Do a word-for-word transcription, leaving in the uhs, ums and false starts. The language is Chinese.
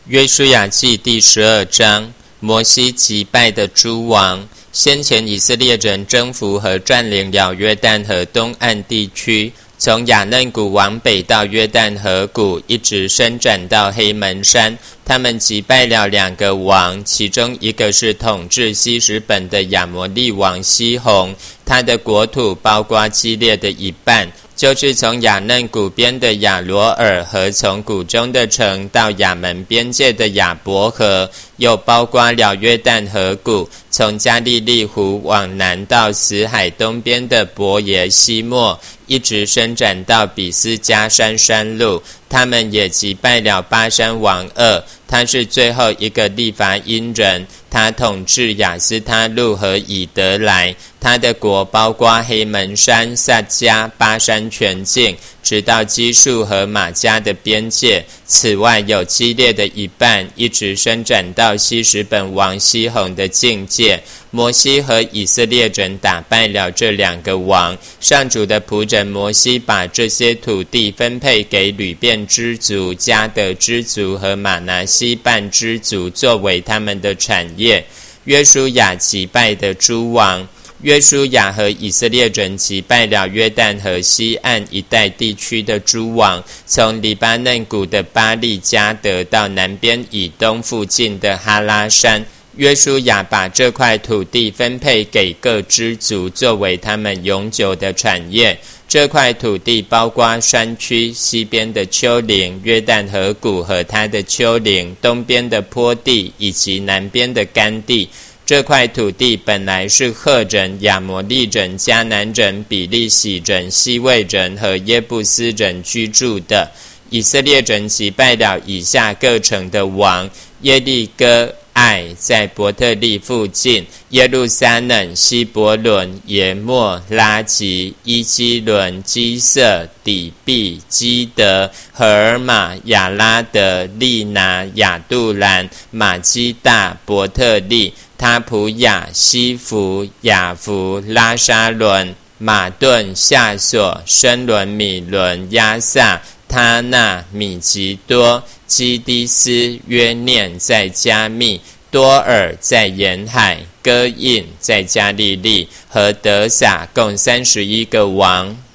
约书亚记第十二章，摩西击败的诸王。先前以色列人征服和占领了约旦河东岸地区，从亚嫩谷往北到约旦河谷，一直伸展到黑门山。他们击败了两个王，其中一个是统治西什本的亚摩利王西宏，他的国土包括基列的一半，就是从亚嫩谷边的亚罗尔和从谷中的城到亚门边界的亚伯河，又包括了约旦河谷，从加利利湖往南到死海东边的伯耶西莫，一直伸展到比斯加山山路。他们也击败了巴山王噩，他是最后一个利乏因人，他统治亚斯他路和以德来。他的国包括黑门山、撒迦、巴山全境，直到基述和马加的边界。此外有基列的一半，一直伸展到西什本王西宏的境界。摩西和以色列人打败了这两个王。上主的仆人摩西把这些土地分配给吕遍支族、迦得支族和玛拿西半支族，作为他们的产业。约书亚击败的诸王。约书亚和以色列人击败了约旦河西岸一带地区的诸王，从黎巴嫩谷的巴利迦得到南边以东附近的哈拉山。约书亚把这块土地分配给各支族，作为他们永久的产业。这块土地包括山区、西边的丘陵、约旦河谷和它的丘陵、东边的坡地以及南边的干地。这块土地本来是赫人、亚摩利人、迦南人、比利洗人、西魏人和耶布斯人居住的。以色列人击败了以下各城的王：耶利哥、爱在伯特利附近，耶路撒冷、希伯伦、耶末、拉吉、伊基伦、基色、底比、基德、荷尔玛、亚拉德、利拿、亚杜兰、马基大、伯特利、他普雅、西弗、雅弗、拉沙伦、马顿、夏索、申伦、米伦、亚萨、他纳、米吉多、基低斯、约念在加密、多尔在沿海、哥印在加利利和德撒，共三十一个王。